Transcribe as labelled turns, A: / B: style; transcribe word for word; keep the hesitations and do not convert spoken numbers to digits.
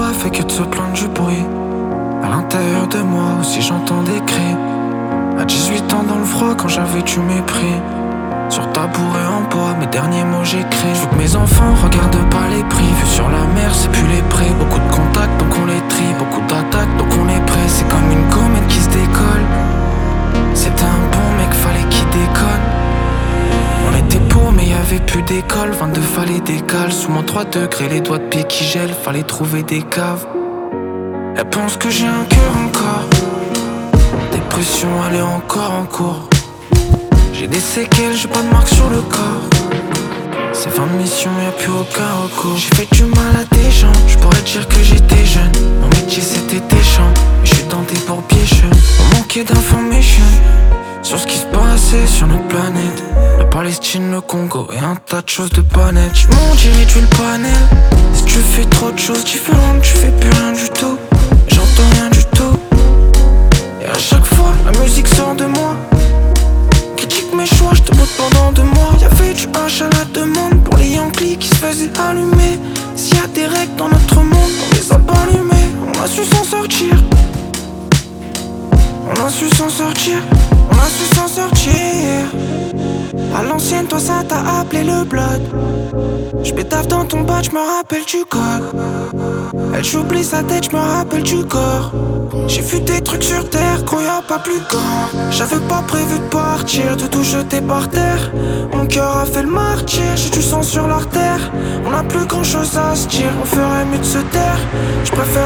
A: pas fait que de se plaindre du bruit. À l'intérieur de moi aussi j'entends des cris. À dix-huit ans dans le froid quand j'avais du mépris. Sur tabouret en bois, mes derniers mots j'écris. Je veux que mes enfants regardent pas les prix. Vu sur la mer, c'est plus les prêts. Beaucoup de contacts donc on les trie. Beaucoup d'attaques donc on est prêt. C'est comme une comète qui se décolle. C'était un bon mec, fallait qu'il déconne. On était beaux mais y'avait plus d'école. Vingt-deux fallait des cales. Sous mon trois degrés, les doigts de pied qui gèlent. Fallait trouver des caves. Elle pense que j'ai un cœur encore. Dépression, elle est encore en cours. J'ai des séquelles, j'ai pas de marque sur le corps. C'est fin de mission, y'a plus aucun recours. J'ai fait du mal à des gens, j'pourrais dire que j'étais jeune. Mon métier c'était des champs, mais j'suis tenté pour piéger. On manquait d'informations sur ce qui se passait sur notre planète. La Palestine, le Congo et un tas de choses de pas nettes. J'monte, j'ai réduit le panel. Si tu fais trop de choses différentes, tu fais plus rien du tout. J'entends rien du tout. Et à chaque fois, la musique sort de moi. Critique mes choix, j'te botte pendant deux mois. Y'avait du H à la demande pour les Yankees qui se faisaient allumer. S'il y a des règles dans notre monde, on les a pas allumées. On a su s'en sortir. On a su s'en sortir. On a su s'en sortir. À l'ancienne, toi ça t'a appelé le blood. J'pétave dans ton badge, j'me rappelle du code. Elle j'oublie sa tête, j'me rappelle du corps. J'ai vu des trucs sur terre quand y'a pas plus grand. J'avais pas prévu de partir, de tout jeter par terre. Mon cœur a fait le martyr, j'ai du sang sur l'artère. On a plus grand chose à se dire, on ferait mieux de se taire. J'préfère